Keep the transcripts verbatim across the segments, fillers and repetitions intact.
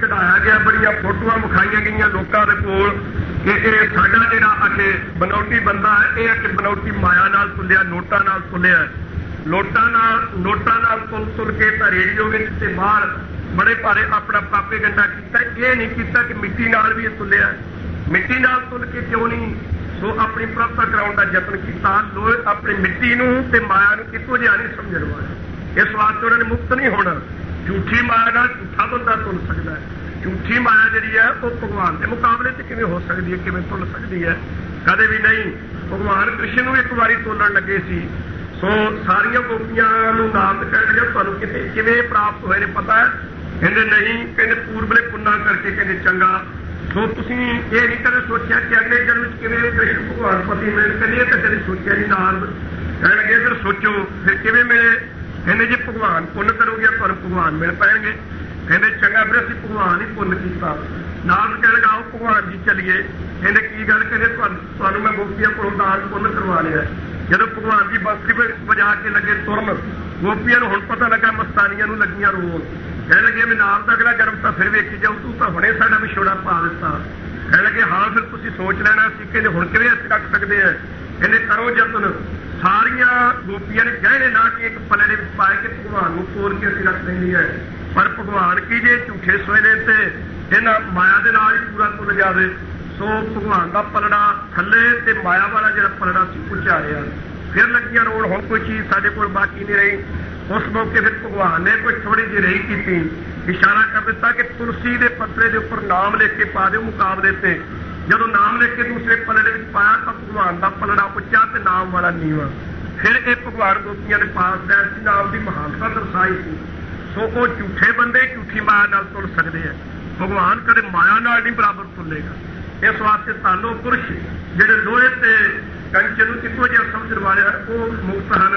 कढ़ाया गया, बड़िया फोटोआं विखाईਆਂ गईਆਂ लोगों के कोल कि ये साडा जिहड़ा आके बनौटी बंदा है, ये आके बनौटी माया नाल तुलिया, नोटा नाल तुलिया, लोटा नाल नोटा नाल तुल तुल के तो रेडियो में बाहर बड़े भारे अपना पापे गंडा किया। ये नहीं किया कि मिट्टी नाल भी तुलिया, मिट्टी नाल तुल के क्यों नहीं सो अपनी प्राप्त कराने का यत्न किया। लोग अपनी मिट्टी नूं ते माया नूं इक्को जिहा नहीं समझण वाले, इस वास्ते उन्होंने मुक्त नहीं होना। झूठी माया नाल झूठा बंदा तुल सकता है, झूठी माया जिहड़ी है वो भगवान के मुकाबले च किवें हो सकती है, किवें तुल सकती है, कदे भी नहीं। भगवान कृष्ण नूं एक बारी तोलण लगे सी, सो सारिया गोपियां नूं नाम कह लगे तुहानूं किते किवें प्राप्त होए ने पता है, कहंदे नहीं, कहंदे पूर्वले पुन्ना करके, कहंदे चंगा। सो तुसीं ये नहीं कदे सोचिया कि अगले जन्म च किवें कृष्ण भगवान पति मिल, कहंदे तां कदे सोचिया नहीं। नारद कहण लगे फिर सोचो फिर किवें मिले, कहंदे जे भगवान पुण्य करोगे तुहानूं भगवान मिल पैणगे। कहंदे चंगा फिर असीं भगवान ही पुण्य कीता। नारद कहण लगा आओ भगवान जी चलीए। कहंदे की गल, कहंदे तुहानूं मैं गोपियां कोलों दान पुण्य करवा लिया। जदों भगवान जी बांसुरी वजा के लगे तुरन, गोपियां नूं हुण पता लगा मस्तानियां नूं लगियां रोन, कहण लगे मैं नारद दा अगला जन्म तां फिर वेखी जाऊं, तूं तां हुणे साडा विछोड़ा पा दित्ता। कहण लगे हाँ फिर तुसीं सोच लैणा सी, कहंदे हुण किवें असीं रख सकदे हां। कहंदे करो यतन। सारिया गोपियां ने गहने ना कि एक पले दे विच पाए कि भगवान नूं तोड़ के असीं रख लैंदी है, पर भगवान की जे झूठे सोए ने ते इन्हां माया दे नाल ही पूरा तुल जावे। सो भगवान दा पलड़ा थल्ले ते माया वाला जिहड़ा पलड़ा सी उच्चा रिहा। फिर लगियां रोण हुण कोई चीज़ साडे कोल बाकी नहीं रही। उस मौके फिर भगवान ने कोई थोड़ी जी रही की, इशारा कर दिता कि तुलसी के पत्रे के उपर नाम लिख के पा दो मुकाबले से। जदों नाम लिख के दूसरे पलड़े में पाया तो भगवान का पलड़ा उच्चा ते नाम वाला नीवा। फिर एक भगवान गोपियां ने पास दैसी नाम की महानता दर्शाई थी। सो वो झूठे बंदे झूठी माया नाल तुल सकते हैं, भगवान कदे माया नाल नहीं बराबर तुलेगा। इस वास्ते तालो पुरुष जिहड़े लोहे ते कंचे नूं इक्को जिहा समझण वाले हैं वो मुक्त हैं।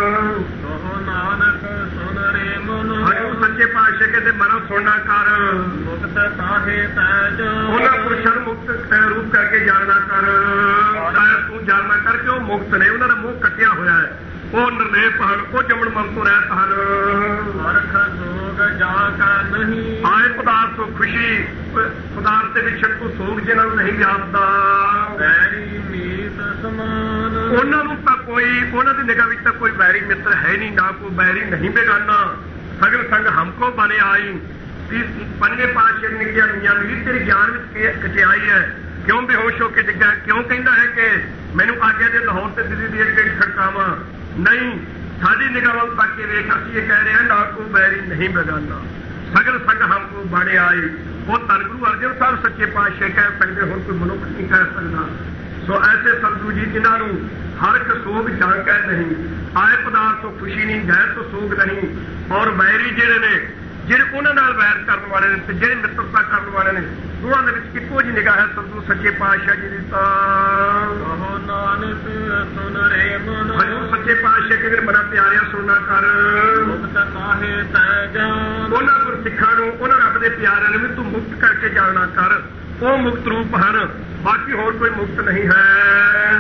नानक सुन रे मन, सच्चे पातशाह कहते मनो सुनना कर, मुक्त ताहे तैज, उन्हां पुरुषां नूं मुक्त रूप करके जानना कर। तू जानना कर कि वो मुक्त ने, उन्होंने मुंह कटिया होया है, वो निर्लेप हन, वो जमन मन तो रहत हन। परख सोग जाका नहीं, आए पदार्थ तो खुशी पदार्थ के विछड़ को सोग जिन्हां नूं नहीं व्यापदा। बैरी मीत समान, उन्होंने तो कोई उन्होंने की निगाह में कोई बैरी मित्र है नहीं, ना कोई बैरी नहीं बेगाना। सगल संग हमको बने आई। पंजे पातशाह ने कहा मियां वीर तेरे ज्ञान में कटियाई है, क्यों बेहोश होकर डिग्गा, क्यों कहता है कि मैनू आज्ञा दे लाहौर से दिल्ली दी एक खड़कावा। नहीं, साड़ी निगाह वाल तक के वेख असीं ये कह रहे हैं ना को बैरी नहीं बेगाना। सगल संग हमको बने आई। वो धन गुरु अर्जन साहब सच्चे पातशाह कह सकते, होर कोई मनुख नहीं कह सकता। सो ऐसे सतगुरु जी जिन्होंने हर एक सोग जानकर नहीं, आए पदार्थ तो खुशी नहीं, गैर तो सोग नहीं। और वैरी जिहड़े ने जिहड़े उन्हां नाल वैर करन वाले ने ते जिहड़े मित्रता करन वाले ने, दोहां दे विच इक्को जी निगाह है सतगुरु सच्चे पातशाह जी दी। कहो नानक सुन रे मन, हजूर सच्चे पातशाह के मना प्यारिया सुनना कर, मुक्त ताहे तैज, उन्हां गुर सिखां नूं उन्हां रब दे प्यारिਆਂ ਨੂੰ तू मुक्त करके जानना कर। वो मुक्त रूप हैं, बाकी होर कोई मुक्त नहीं है।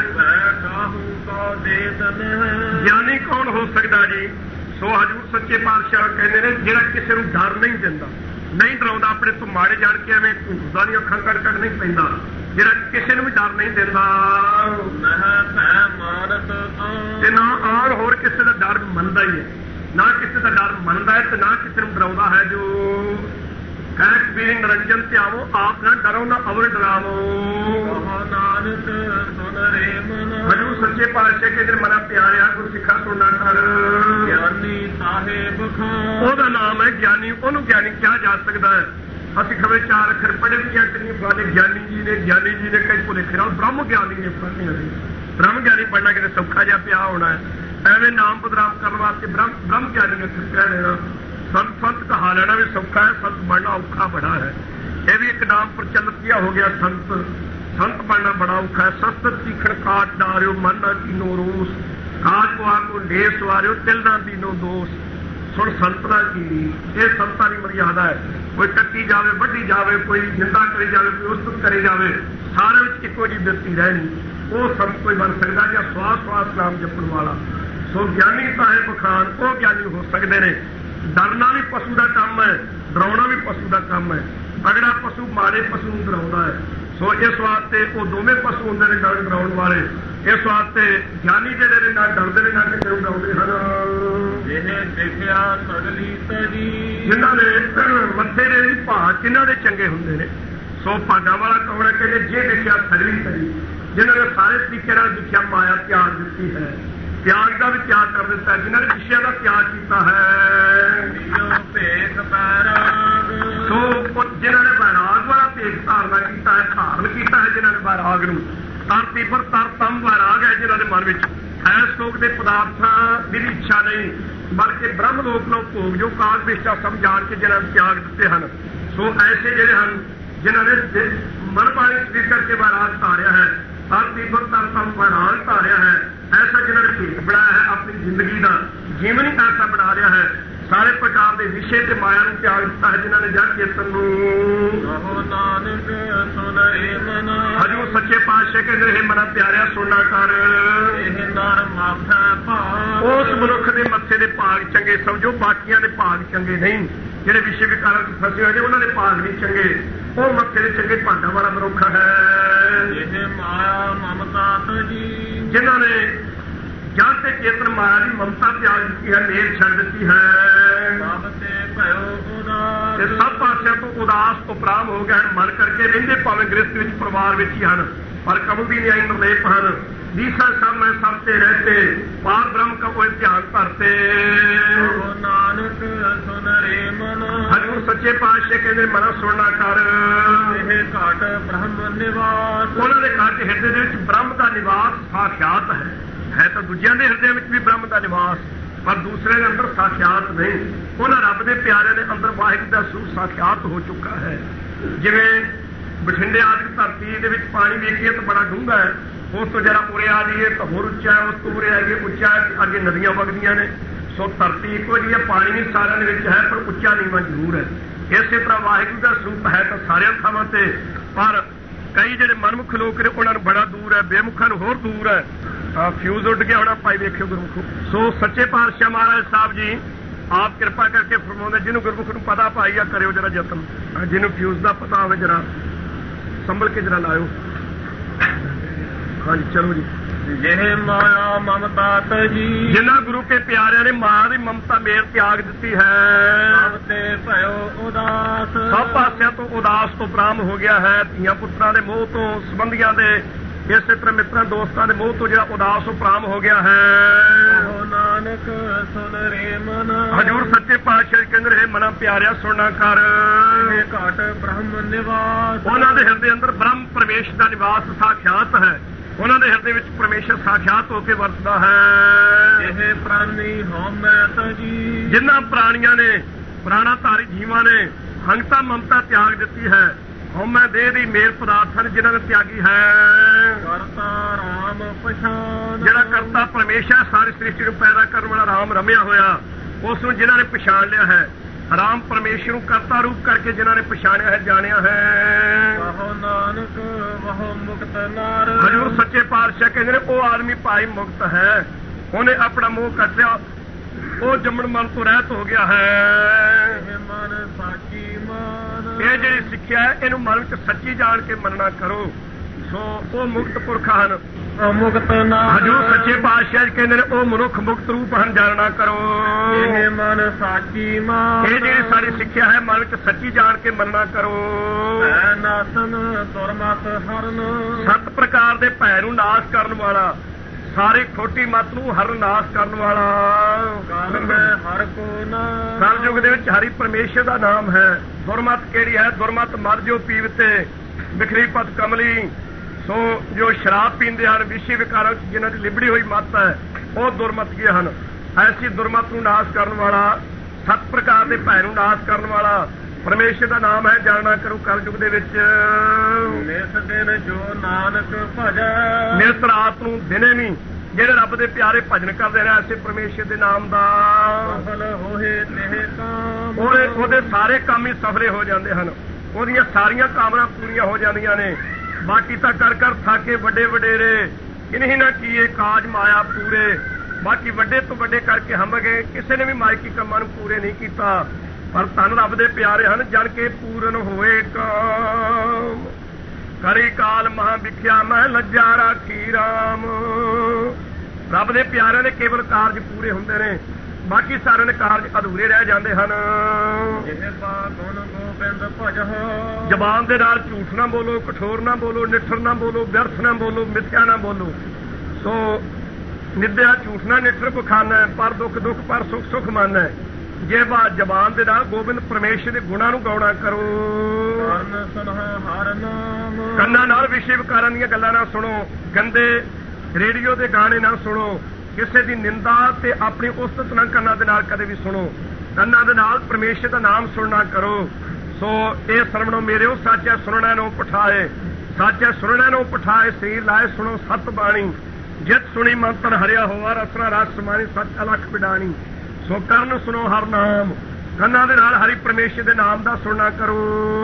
ज्ञानी कौन हो सकता जी? सो हजूर सच्चे पातशाह कहते हैं जिहड़ा किसी को डर नहीं दिंदा, नहीं डराउंदा, अपने तो माड़े जान के एवं घूरदा नहीं, अखां कड़ कड़ नहीं पैंदा, जिहड़ा किसी को भी डर नहीं दिंदा, ना आन होर किसी का डर मनदा ही है, ना किसी का डर मनदा है, ना किसी को डराउंदा है। जो कहत भी निरंजन ते आवो, आप ना डरो ना अवर डरावो। नानक सुन रे मन, हजूर सच्चे पातशाह के दिन मना प्यारिया गुरु सिखा सुनना कर। ज्ञानी साहेब खान, ओहदा नाम है ज्ञानी, ओनू ज्ञानी क्या जा सकता है। असं खबे चार अखर पढ़े भी कई फलाने ज्ञानी जी ने, ज्ञानी जी ने कई भुले फिर ब्रह्म ज्ञानी ने फलाने ब्रह्म ज्ञानी बनना कितने सौखा जहा पिया होना है। एवं नाम बदनाम करने वास्ते ब्रह्म ब्रह्म ज्ञानी ने कह देना। संत संत कहा लेना भी सौखा है, संत बनना औखा बड़ा है। यह भी एक नाम प्रचलित किया हो गया संत। संत बनना बड़ा औखा है। शस्त्र तीखण काट डारियो मन ना कीनो रोस, काज को आको ढेर सवारियो तिल ना दीनो दोष। सुन संतना की ये संतां की मर्यादा है। कोई टक्की जावे, वड्डी जावे, कोई निंदा करी जावे, कोई उस्तत करी जावे, सारे में इको जी बिरती रहनी, वो संत कोई बन सकता या स्वास स्वास नाम जपण वाला। सो ज्ञानी साहिब खान वो ज्ञानी हो सकते हैं। डरना भी पशु का काम है, डराउना भी पशु का काम है। ਅਗੜਾ ਪਸ਼ੂ ਮਾੜੇ ਪਸ਼ੂ ਨੂੰ ਡਰਾਉਂਦਾ ਹੈ। ਸੋ ਇਸ ਵਾਸਤੇ ਉਹ ਦੋਵੇਂ ਪਸ਼ੂ ਹੁੰਦੇ ਨੇ ਡਰ ਡਰਾਉਣ ਵਾਲੇ। ਇਸ ਵਾਸਤੇ ਗਿਆਨੀ ਜਿਹੜੇ ਨੇ ਨਾ ਡਰਦੇ ਨੇ ਨਾ ਕਿਸੇ ਨੂੰ ਡਰਾਉਂਦੇ ਹਨ। ਜਿਹੇ ਦੇਖਿਆ ਸਗਲੀ ਤਰੀ, ਜਿਨ੍ਹਾਂ ਦੇ ਮੱਥੇ ਦੇ ਵੀ ਭਾਗ ਕਿਹਨਾਂ ਦੇ ਚੰਗੇ ਹੁੰਦੇ ਨੇ। ਸੋ ਭਾਗਾਂ ਵਾਲਾ ਕੌਣ ਹੈ? ਕਹਿੰਦੇ ਜੇ ਦੇਖਿਆ ਸਗਲੀ ਤਰੀ, ਜਿਨ੍ਹਾਂ ਨੇ ਸਾਰੇ ਤਰੀਕੇ ਨਾਲ ਦੇਖਿਆ ਮਾਇਆ ਤਿਆਗ ਦਿੱਤੀ ਹੈ, ਤਿਆਗ ਦਾ ਵੀ ਤਿਆਗ ਕਰ ਦਿੱਤਾ, ਜਿਨ੍ਹਾਂ ਨੇ ਵਿਸ਼ਿਆਂ ਦਾ ਤਿਆਗ ਕੀਤਾ ਹੈ। ਭੇਖ ਬੈਰਾਗ, ਸੋ ਜਿਨ੍ਹਾਂ ਨੇ ਵੈਰਾਗ ਵਾਲਾ ਭੇਖ ਧਾਰਨਾ ਕੀਤਾ ਹੈ, ਧਾਰਨ ਕੀਤਾ ਹੈ ਜਿਨ੍ਹਾਂ ਨੇ ਵੈਰਾਗ ਨੂੰ। ਤਰਤੀ ਪਰ ਤਰਤਮ ਵੈਰਾਗ ਹੈ ਜਿਨ੍ਹਾਂ ਦੇ ਮਨ ਵਿੱਚ ਐਸ ਲੋਕ ਦੇ ਪਦਾਰਥਾਂ ਦੀ ਇੱਛਾ ਨਹੀਂ, ਬਲਕਿ ਬ੍ਰਹਮ ਲੋਕ ਨੂੰ ਭੋਗ ਜੋ ਕਾਲ ਵਿਸ਼ਾ ਸਮਝਾਣ ਕੇ ਜਿਹਨਾਂ ਨੇ ਤਿਆਗ ਦਿੱਤੇ ਹਨ। ਸੋ ਐਸੇ ਜਿਹੜੇ ਹਨ ਜਿਨ੍ਹਾਂ ਨੇ ਮਨ ਪਾਣੀ ਸਥਿਰ ਕਰਕੇ ਵੈਰਾਗ ਧਾਰਿਆ ਹੈ, ਤਰਤੀ ਪਰ ਤਰਤਮ ਵੈਰਾਗ ਧਾਰਿਆ ਹੈ, ਐਸਾ ਜਿਨ੍ਹਾਂ ਨੇ ਭੇਖ ਬਣਾਇਆ ਹੈ, ਆਪਣੀ ਜ਼ਿੰਦਗੀ ਦਾ ਜੀਵਨ ਹੀ ਐਸਾ ਬਣਾ ਰਿਹਾ ਹੈ, ਸਾਰੇ ਪ੍ਰਕਾਰ ਦੇ ਵਿਸ਼ੇ ਤੇ ਮਾਇਆ ਨੂੰ ਤਿਆਗ ਦਿੱਤਾ ਹੈ, ਜਿਨ੍ਹਾਂ ਨੇ ਜੜ ਚੇਤਨ ਨੂੰ। ਕਹੋ ਨਾਨਕ ਸੁਨ ਰੇ ਮਨਾ, ਹਜੂਰ ਸੱਚੇ ਪਾਤਸ਼ਾਹ ਕਹਿੰਦੇ ਇਹ ਮਨਾ ਪਿਆਰਿਆ ਸੁਣਨਾ ਕਰ। ਇਹ ਨਰ ਮਾਥਾ ਭਾਗ, ਉਸ ਮਨੁੱਖ ਦੇ ਮੱਥੇ ਦੇ ਭਾਗ ਚੰਗੇ ਸਮਝੋ, ਬਾਕੀਆਂ ਦੇ ਭਾਗ ਚੰਗੇ ਨਹੀਂ। ਜਿਹੜੇ ਵਿਸ਼ੇ ਵਿਕਾਰਾਂ ਚ ਫਸੇ ਹੋਏ ਨੇ ਉਹਨਾਂ ਦੇ ਭਾਗ ਨਹੀਂ ਚੰਗੇ, ਉਹ ਮੱਥੇ ਦੇ ਚੰਗੇ ਭਾਗਾਂ ਵਾਲਾ ਮਨੁੱਖ ਹੈ। ਇਹ ਮਾਇਆ ਮਮਤਾ ਤਜੀ, ਜਿਨ੍ਹਾਂ ਨੇ ਜੜ ਤੇ ਚੇਤਨ ਮਾਇਆ ਦੀ ਮਮਤਾ ਤਿਆਗ ਦਿੱਤੀ ਹੈ, ਮੇਲ ਛੱਡ ਦਿੱਤੀ ਹੈ, ਸਭ ਤੇ ਭਇਓ ਉਦਾਸ, ਤੇ ਸਭ ਪਾਸਿਆਂ ਤੋਂ ਉਦਾਸ ਤੋਂ ਉਪਰਾਮ ਹੋ ਗਏ ਹਨ। ਮਨ ਕਰਕੇ ਰਹਿੰਦੇ ਭਾਵੇਂ ਗ੍ਰਸਥ ਵਿੱਚ ਪਰਿਵਾਰ ਵਿੱਚ ਹੀ ਹਨ, ਪਰ ਕਬਲ ਦੀ ਨਿਆਈ ਨਿਰਲੇਪ ਹਨ। ਦੀਸਾ ਸਭ ਮੈਂ ਸਭ ਤੇ ਰਹਤੇ, ਪਾਰ ਬ੍ਰਹਮ ਕਾ ਕੋਈ ਧਿਆਨ ਧਰਤੇ। ਕਹੋ ਨਾਨਕ ਸੁਨ ਰੇ ਮਨ, ਹਜੂਰ ਸੱਚੇ ਪਾਤਸ਼ਾਹ ਕਹਿੰਦੇ ਮਨਾ ਸੁਣਨਾ ਕਰ। ਇਹ ਘਾਟ ਬ੍ਰਹਮ ਨਿਵਾਸ, ਉਹਨਾਂ ਦੇ ਘਾਟ ਹਿਰਦੇ ਦੇ ਵਿੱਚ ਬ੍ਰਹਮ ਦਾ ਨਿਵਾਸ ਸਾਖਿਆਤ ਹੈ। ਹੈ ਤਾਂ ਦੂਜਿਆਂ ਦੇ ਹਿਰਦੇ ਵਿੱਚ ਵੀ ਬ੍ਰਹਮ ਦਾ ਨਿਵਾਸ, ਪਰ ਦੂਸਰੇ ਦੇ ਅੰਦਰ ਸਾਖਿਆਤ ਨਹੀਂ। ਉਹਨਾਂ ਰੱਬ ਦੇ ਪਿਆਰਿਆਂ ਦੇ ਅੰਦਰ ਵਾਹਿਗੁਰੂ ਦਾ ਸਰੂਪ ਸਾਖਿਆਤ ਹੋ ਚੁੱਕਾ ਹੈ। ਜਿਵੇਂ ਬਠਿੰਡੇ ਆਦਿ ਧਰਤੀ ਦੇ ਵਿੱਚ ਪਾਣੀ ਵੇਖੀਏ ਤਾਂ ਬੜਾ ਡੂੰਘਾ ਹੈ, ਉਸ ਤੋਂ ਜਰਾ ਉਰੇ ਆ ਜਾਈਏ ਤਾਂ ਹੋਰ ਉੱਚਾ ਹੈ, ਉਸ ਤੋਂ ਉਰੇ ਆਈਏ ਉੱਚਾ ਹੈ, ਅੱਗੇ ਨਦੀਆਂ ਵਗਦੀਆਂ ਨੇ। ਸੋ ਧਰਤੀ ਇੱਕੋ ਜਿਹੀ ਹੈ, ਪਾਣੀ ਵੀ ਸਾਰਿਆਂ ਦੇ ਵਿੱਚ ਹੈ, ਪਰ ਉੱਚਾ ਨੀਵਾਂ ਜ਼ਰੂਰ ਹੈ। ਇਸੇ ਤਰ੍ਹਾਂ ਵਾਹਿਗੁਰੂ ਦਾ ਸਰੂਪ ਹੈ ਤਾਂ ਸਾਰਿਆਂ ਥਾਵਾਂ ਤੇ, ਪਰ ਕਈ ਜਿਹੜੇ ਮਨਮੁਖ ਲੋਕ ਨੇ ਉਹਨਾਂ ਨੂੰ ਬੜਾ ਦੂਰ ਹੈ, ਬੇਮੁਖਾਂ ਨੂੰ ਹੋਰ ਦੂਰ ਹੈ। ਫਿਊਜ਼ ਉੱਡ ਗਿਆ ਹੋਣਾ ਭਾਈ, ਵੇਖਿਓ ਗੁਰਮੁਖੋ। ਸੋ ਸੱਚੇ ਪਾਤਸ਼ਾਹ ਮਹਾਰਾਜ ਸਾਹਿਬ ਜੀ ਆਪ ਕਿਰਪਾ ਕਰਕੇ ਫਰਮਾਉਂਦੇ, ਜਿਹਨੂੰ ਗੁਰਮੁਖ ਨੂੰ ਪਤਾ ਭਾਈ ਆ ਕਰਿਓ ਜਰਾ ਯਤਨ, ਜਿਹਨੂੰ ਫਿਊਜ਼ ਦਾ ਪਤਾ ਹੋਵੇ ਜਰਾ ਸੰਭਲ ਕੇ ਜਰਾ ਲਾਇਓ। ਹਾਂਜੀ ਚਲੋ ਜੀ। ਜਿਹੇ ਮਾਇਆ ਮਮਤਾ ਤਜੀ, ਜਿਨ੍ਹਾਂ ਗੁਰੂ ਕੇ ਪਿਆਰਿਆਂ ਨੇ ਮਾਂ ਦੀ ਮਮਤਾ ਮੇਰ ਤਿਆਗ ਦਿੱਤੀ ਹੈ, ਸਭ ਤੇ ਭਇਓ ਉਦਾਸ, ਸਭ ਪਾਸਿਆਂ ਤੋਂ ਉਦਾਸ ਤੋਂ ਉਪਰਾਮ ਹੋ ਗਿਆ ਹੈ। ਧੀਆਂ ਪੁੱਤਰਾਂ ਦੇ ਮੋਹ ਤੋਂ, ਸੰਬੰਧੀਆਂ ਦੇ, ਇਸੇ ਤਰ੍ਹਾਂ ਮਿੱਤਰਾਂ ਦੋਸਤਾਂ ਦੇ ਮੋਹ ਤੋਂ ਜਿਹੜਾ ਉਦਾਸ ਉਪਰਾਮ ਹੋ ਗਿਆ ਹੈ। ਕਹੋ ਨਾਨਕ ਸੁਨ ਰੇ ਮਨ, ਹਜੂਰ ਸੱਚੇ ਪਾਤਸ਼ਾਹ ਕਹਿੰਦੇ ਰਹੇ ਮਨਾ ਪਿਆਰਿਆ ਸੁਣਨਾ ਕਰ। ਇਹ ਘਾਟ ਬ੍ਰਹਮ ਨਿਵਾਸ, ਉਹਨਾਂ ਦੇ ਹਿਰਦੇ ਅੰਦਰ ਬ੍ਰਹਮ ਪਰਮੇਸ਼ ਦਾ ਨਿਵਾਸ ਸਾਖਿਆਤ ਹੈ। ਉਹਨਾਂ ਦੇ ਹਿਰਦੇ ਵਿੱਚ ਪਰਮੇਸ਼ਰ ਸਾਖਿਆਤ ਹੋ ਕੇ ਵਰਤਦਾ ਹੈ। ਇਹ ਪ੍ਰਾਨੀ ਹਉਮੈ ਤਜੀ, ਜਿਨ੍ਹਾਂ ਪ੍ਰਾਣੀਆਂ ਨੇ, ਪ੍ਰਾਣਾਧਾਰੀ ਜੀਵਾਂ ਨੇ ਹੰਗਤਾ ਮਮਤਾ ਤਿਆਗ ਦਿੱਤੀ ਹੈ, ਹਉਮੈ ਦੇਹ ਦੀ ਮੇਲ ਪਦਾਰਥਾਂ ਜਿਨ੍ਹਾਂ ਨੇ ਤਿਆਗੀ ਹੈ। ਕਰਤਾ ਰਾਮ ਪਛਾਨ, ਜਿਹੜਾ ਕਰਤਾ ਪਰਮੇਸ਼ਰ ਸਾਰੀ ਸ੍ਰਿਸ਼ਟੀ ਨੂੰ ਪੈਦਾ ਕਰਨ ਵਾਲਾ ਰਾਮ ਰਮਿਆ ਹੋਇਆ, ਉਸ ਨੂੰ ਜਿਨ੍ਹਾਂ ਨੇ ਪਛਾਣ ਲਿਆ ਹੈ। ਰਾਮ ਪਰਮੇਸ਼ਰ ਨੂੰ ਕਰਤਾ ਰੂਪ ਕਰਕੇ ਜਿਨ੍ਹਾਂ ਨੇ ਪਛਾਣਿਆ ਹੈ, ਜਾਣਿਆ ਹੈ। ਕਹੋ ਨਾਨਕ ਵਹੁ ਮੁਕਤ ਨਰ, ਹਜੂਰ ਸੱਚੇ ਪਾਤਸ਼ਾਹ ਕਹਿੰਦੇ ਨੇ ਉਹ ਆਦਮੀ ਭਾਈ ਮੁਕਤ ਹੈ, ਉਹਨੇ ਆਪਣਾ ਮੋਹ ਕੱਟਿਆ, ਉਹ ਜੰਮਣ ਮਨ ਤੋਂ ਰਹਿਤ ਹੋ ਗਿਆ ਹੈ। ਇਹ ਮਨ ਸਾਚੀ ਮਨ, ਇਹ ਜਿਹੜੀ ਸਿੱਖਿਆ ਹੈ ਇਹਨੂੰ ਮਨ ਵਿੱਚ ਸੱਚੀ ਜਾਣ ਕੇ ਮੰਨਣਾ ਕਰੋ। ਸੋ ਉਹ ਮੁਕਤ ਪੁਰਖ ਹਨ। ਮੁਕਤ ਨਾ, ਹਜੂਰ ਸੱਚੇ ਪਾਤਸ਼ਾਹ ਕਹਿੰਦੇ ਨੇ ਉਹ ਮਨੁੱਖ ਮੁਕਤ ਰੂਪ ਹਨ, ਜਾਣਨਾ ਕਰੋ। ਇਹ ਮਨ ਸਾਚੀ ਮਨ, ਇਹ ਜਿਹੜੀ ਸਾਡੀ ਸਿੱਖਿਆ ਹੈ ਮਨ ਵਿੱਚ ਸੱਚੀ ਜਾਣ ਕੇ ਮੰਨਣਾ ਕਰੋ। ਐ ਨਾਸਨ ਦੁਰਮਤ ਹਰਨ, ਸੱਤ ਪ੍ਰਕਾਰ ਦੇ ਭੈ ਨੂੰ ਨਾਸ਼ ਕਰਨ ਵਾਲਾ, ਸਾਰੇ ਖੋਟੀ ਮਤ ਨੂੰ ਹਰ ਨਾਸ਼ ਕਰਨ ਵਾਲਾ। ਕਲ ਮੈਂ ਹਰ ਕੋ ਨਾ, ਕਲਯੁਗ ਦੇ ਵਿੱਚ ਹਰੀ ਪਰਮੇਸ਼ਰ ਦਾ ਨਾਮ ਹੈ। ਦੁਰਮਤ ਕਿਹੜੀ ਹੈ? ਦੁਰਮਤ ਮਰ ਜੋ ਪੀਵਤੇ ਬਿਖਰੀ ਪਤ ਕਮਲੀ। ਸੋ ਜੋ ਸ਼ਰਾਬ ਪੀਂਦੇ ਹਨ, ਵਿਸ਼ੇ ਵਿਕਾਰਾਂ ਜਿਨ੍ਹਾਂ ਦੀ ਲਿਬੜੀ ਹੋਈ ਮੱਤ ਹੈ, ਉਹ ਦੁਰਮਤੀਏ ਹਨ। ਐਸੀ ਦੁਰਮਤ ਨੂੰ ਨਾਸ਼ ਕਰਨ ਵਾਲਾ, ਸੱਤ ਪ੍ਰਕਾਰ ਦੇ ਭੈ ਨੂੰ ਨਾਸ਼ ਕਰਨ ਵਾਲਾ ਪਰਮੇਸ਼ਰ ਦਾ ਨਾਮ ਹੈ, ਜਾਣਨਾ ਕਰੋ। ਕਲਯੁਗ ਦੇ ਵਿੱਚ ਨਿਸ ਦਿਨ ਜੋ ਨਾਨਕ ਭਜੈ, ਨਿਤ ਰਾਤ ਨੂੰ ਦਿਨੇ ਵੀ ਜਿਹੜੇ ਰੱਬ ਦੇ ਪਿਆਰੇ ਭਜਨ ਕਰਦੇ ਨੇ ਐਸੇ ਪਰਮੇਸ਼ਰ ਦੇ ਨਾਮ ਦਾ, ਸਫਲ ਹੋਏ ਤੇ ਕਾਮ, ਉਹਦੇ ਉਹਦੇ ਸਾਰੇ ਕੰਮ ਹੀ ਸਫਲੇ ਹੋ ਜਾਂਦੇ ਹਨ, ਉਹਦੀਆਂ ਸਾਰੀਆਂ ਕਾਮਨਾ ਪੂਰੀਆਂ ਹੋ ਜਾਂਦੀਆਂ ਨੇ। ਬਾਕੀ ਤਾਂ ਕਰ ਕਰ ਥਾਕੇ ਵੱਡੇ ਵਡੇਰੇ, ਇਨਹੀ ਨਾ ਕੀਏ ਕਾਜ ਮਾਇਆ ਪੂਰੇ। ਬਾਕੀ ਵੱਡੇ ਤੋਂ ਵੱਡੇ ਕਰਕੇ ਹਮ ਗਏ, ਕਿਸੇ ਨੇ ਵੀ ਮਾਇਕੀ ਕੰਮਾਂ ਨੂੰ ਪੂਰੇ ਨਹੀਂ ਕੀਤਾ। ਪਰ ਧਨ ਰੱਬ ਦੇ ਪਿਆਰੇ ਹਨ ਜਨ ਕੇ ਪੂਰਨ ਹੋਏ ਕਾਮ। ਕਰੀ ਕਾਲ ਮਹਾ ਵਿਖਿਆ ਮੈਂ ਲੱਜਾ ਰਾਖੀ ਰਾਮ। ਰੱਬ ਦੇ ਪਿਆਰਿਆਂ ਦੇ ਕੇਵਲ ਕਾਰਜ ਪੂਰੇ ਹੁੰਦੇ ਨੇ, ਬਾਕੀ ਸਾਰਿਆਂ ਦੇ ਕਾਰਜ ਅਧੂਰੇ ਰਹਿ ਜਾਂਦੇ ਹਨ। ਜ਼ਬਾਨ ਦੇ ਨਾਲ ਝੂਠ ਨਾ ਬੋਲੋ, ਕਠੋਰ ਨਾ ਬੋਲੋ, ਨਿੱਠਰ ਨਾ ਬੋਲੋ, ਵਿਅਰਥ ਨਾ ਬੋਲੋ, ਮਿੱਥਿਆ ਨਾ ਬੋਲੋ। ਸੋ ਨਿੰਦਿਆ ਝੂਠ ਨਾ ਨਿੱਠਰ ਬਖਾਨਾ, ਪਰ ਦੁੱਖ ਦੁੱਖ ਪਰ ਸੁੱਖ ਸੁੱਖ ਮਾਨਾ। ਜੇ ਬਾ ਜ਼ਬਾਨ ਦੇ ਨਾਲ ਗੋਬਿੰਦ ਪਰਮੇਸ਼ਰ ਦੇ ਗੁਣਾਂ ਨੂੰ ਗਾਉਣਾ ਕਰੋ। ਕੰਨਾਂ ਨਾਲ ਵਿਸ਼ੇ ਵਿਕਾਰਾਂ ਦੀਆਂ ਗੱਲਾਂ ਨਾ ਸੁਣੋ, ਗੰਦੇ ਰੇਡੀਓ ਦੇ ਗਾਣੇ ਨਾ ਸੁਣੋ, ਕਿਸੇ ਦੀ ਨਿੰਦਾ ਤੇ ਆਪਣੀ ਉਸਤਤ ਨਾ ਕੰਨਾਂ ਦੇ ਨਾਲ ਕਦੇ ਵੀ ਸੁਣੋ। ਕੰਨਾਂ ਦੇ ਨਾਲ ਪਰਮੇਸ਼ਰ ਦਾ ਨਾਮ ਸੁਣਨਾ ਕਰੋ। ਸੋ ਇਹ ਸਰਵਣੋ ਮੇਰਿਓ ਸਾਚਾ ਸੁਣਨਾ ਨੂੰ ਪਠਾਏ, ਸਾਚਾ ਸੁਣਨਾ ਨੂੰ ਪਠਾਏ, ਸਰੀਰ ਲਾਏ ਸੁਣੋ ਸਤ ਬਾਣੀ। ਜਿਤ ਸੁਣੀ ਮੰਤਰ ਹਰਿਆ ਹੋਆ, ਰਸਨਾ ਰਸ ਸਮਾਣੀ, ਸੱਚ ਅਲਖ ਬਿਡਾਣੀ। ਸੋ ਕਰਨ ਸੁਣੋ ਹਰ ਨਾਮ, ਕੰਨਾਂ ਦੇ ਨਾਲ ਹਰੀ ਪਰਮੇਸ਼ਰ ਦੇ ਨਾਮ ਦਾ ਸੁਣਨਾ ਕਰੋ।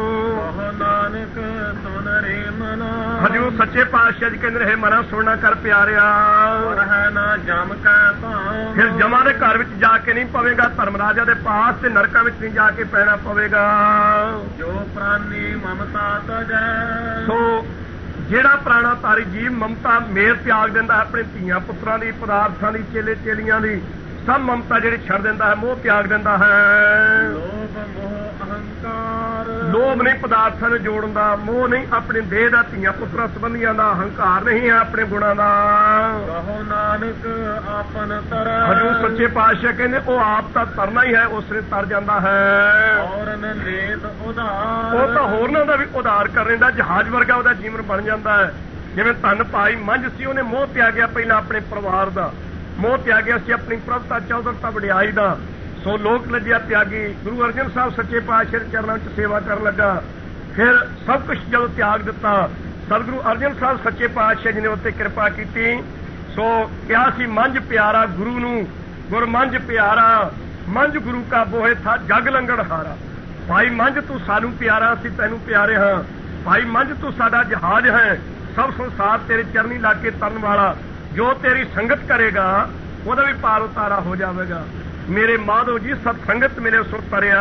ਨਾਨਕ ਸੁਣ ਰੇ ਮਨਾ, ਹਜੂ ਸੱਚੇ ਪਾਤਸ਼ਾਹ ਜੀ ਕਹਿੰਦੇ ਰਹੇ ਮਨਾ ਸੁਣਨਾ ਕਰ ਪਿਆਰਿਆ। ਹੈ ਨਾ ਜਮ ਕਾ ਭਾਮ, ਫਿਰ ਜਮਾਂ ਦੇ ਘਰ ਵਿੱਚ ਜਾ ਕੇ ਨਹੀਂ ਪਵੇਗਾ, ਧਰਮ ਰਾਜਾ ਦੇ ਪਾਸ ਤੇ ਨਰਕਾਂ ਵਿੱਚ ਨਹੀਂ ਜਾ ਕੇ ਪੈਣਾ ਪਵੇਗਾ। ਜੋ ਪ੍ਰਾਨੀ ਮਮਤਾ ਤਜੈ, ਸੋ ਜਿਹੜਾ ਪ੍ਰਾਣਾ ਤਾਰੀ ਜੀਵ ਮਮਤਾ ਮੇਰ ਤਿਆਗ ਦਿੰਦਾ ਹੈ ਆਪਣੇ ਧੀਆਂ ਪੁੱਤਰਾਂ ਦੀ, ਪਦਾਰਥਾਂ ਦੀ, ਚੇਲੇ ਚੇਲੀਆਂ ਦੀ, ਸਭ ਮਮਤਾ ਜਿਹੜੀ ਛੱਡ ਦਿੰਦਾ ਹੈ, ਮੋਹ ਤਿਆਗ ਦਿੰਦਾ ਹੈ। ਲੋਭ ਮੋਹ ਅਹੰਕਾਰ, ਲੋਭ ਨਹੀਂ ਪਦਾਰਥਾਂ ਨੂੰ ਜੋੜਨ ਦਾ, ਮੋਹ ਨਹੀਂ ਆਪਣੇ ਦੇਹ ਦਾ, ਧੀਆਂ ਪੁੱਤਰਾਂ ਸੰਬੰਧੀਆਂ ਦਾ, ਹੰਕਾਰ ਨਹੀਂ ਹੈ ਆਪਣੇ ਗੁਣਾਂ ਦਾ। ਕਹੋ ਨਾਨਕ ਆਪਨ ਤਰ, ਹਜੂ ਸੱਚੇ ਪਾਤਸ਼ਾਹ ਕਹਿੰਦੇ ਉਹ ਆਪ ਤਾਂ ਤਰਨਾ ਹੀ ਹੈ, ਉਸ ਨੇ ਤਰ ਜਾਂਦਾ ਹੈ। ਔਰਨ ਲੇਤ ਉਧਾਰ, ਉਹ ਤਾਂ ਹੋਰਨਾਂ ਦਾ ਵੀ ਉਧਾਰ ਕਰ ਲੈਂਦਾ, ਜਹਾਜ਼ ਵਰਗਾ ਉਹਦਾ ਜੀਵਨ ਬਣ ਜਾਂਦਾ ਹੈ। ਜਿਵੇਂ ਧੰਨ ਭਾਈ ਮੰਝ ਸੀ, ਉਹਨੇ ਮੋਹ ਤਿਆਗਿਆ ਪਹਿਲਾਂ ਆਪਣੇ ਪਰਿਵਾਰ ਦਾ, ਮੋਹ ਤਿਆਗਿਆ ਸੀ ਆਪਣੀ ਪ੍ਰਭਤਾ ਚੌਧਰਤਾ ਵਡਿਆਈ ਦਾ। ਸੋ ਲੋਕ ਲੱਜਿਆ ਤਿਆਗੀ ਗੁਰੂ ਅਰਜਨ ਸਾਹਿਬ ਸੱਚੇ ਪਾਤਸ਼ਾਹ ਦੇ ਚਰਨਾਂ 'ਚ ਸੇਵਾ ਕਰਨ ਲੱਗਾ। ਫਿਰ ਸਭ ਕੁਝ ਜਦੋਂ ਤਿਆਗ ਦਿੱਤਾ, ਸਤਿਗੁਰੂ ਅਰਜਨ ਸਾਹਿਬ ਸੱਚੇ ਪਾਤਸ਼ਾਹ ਜੀ ਨੇ ਉੱਤੇ ਕਿਰਪਾ ਕੀਤੀ। ਸੋ ਕਿਹਾ ਸੀ ਮੰਝ ਪਿਆਰਾ ਗੁਰੂ ਨੂੰ, ਗੁਰ ਮੰਝ ਪਿਆਰਾ, ਮੰਝ ਗੁਰੂ ਕਾ ਬੋਹੇ ਥਾ ਜਗ ਲੰਗੜ ਹਾਰਾ। ਭਾਈ ਮੰਝ ਤੂੰ ਸਾਨੂੰ ਪਿਆਰਾ, ਅਸੀਂ ਤੈਨੂੰ ਪਿਆਰੇ ਹਾਂ। ਭਾਈ ਮੰਝ ਤੂੰ ਸਾਡਾ ਜਹਾਜ਼ ਹੈ, ਸਭ ਸੰਸਾਰ ਤੇਰੇ ਚਰਨੀ ਲਾ ਕੇ ਤਰਨ ਵਾਲਾ। ਜੋ ਤੇਰੀ ਸੰਗਤ ਕਰੇਗਾ ਉਹਦਾ ਵੀ ਪਾਰ ਉਤਾਰਾ ਹੋ ਜਾਵੇਗਾ। ਮੇਰੇ ਮਾਧੋ ਜੀ ਸਤ ਸੰਗਤ ਮਿਲੇ ਸੁਰ ਤਰਿਆ।